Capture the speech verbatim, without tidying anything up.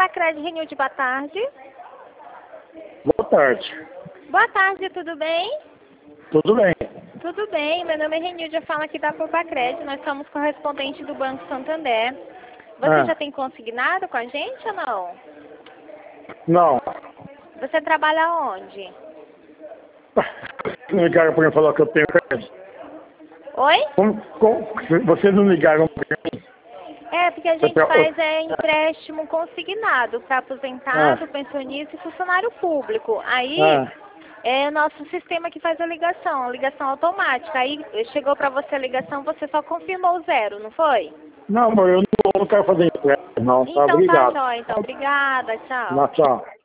Pacred Renilde, boa tarde. Boa tarde. Boa tarde, tudo bem? Tudo bem. Tudo bem, meu nome é Renilde, eu falo aqui da Pacred, nós somos correspondentes do Banco Santander. Você Ah. já tem consignado com a gente ou não? Não. Você trabalha onde? Não ligaram para mim falar que eu tenho crédito. Oi? Como, como, vocês não ligaram para mim? É, porque a gente Eu- faz é, empréstimo consignado para aposentado, Ah. pensionista e funcionário público. Aí Ah. é o nosso sistema que faz a ligação, a ligação automática. Aí chegou para você a ligação, você só confirmou o zero, não foi? Não, mas eu não, não quero fazer empréstimo, não. Tá, Então tá, obrigado. jóia. Então, obrigada, tchau. Não, tchau.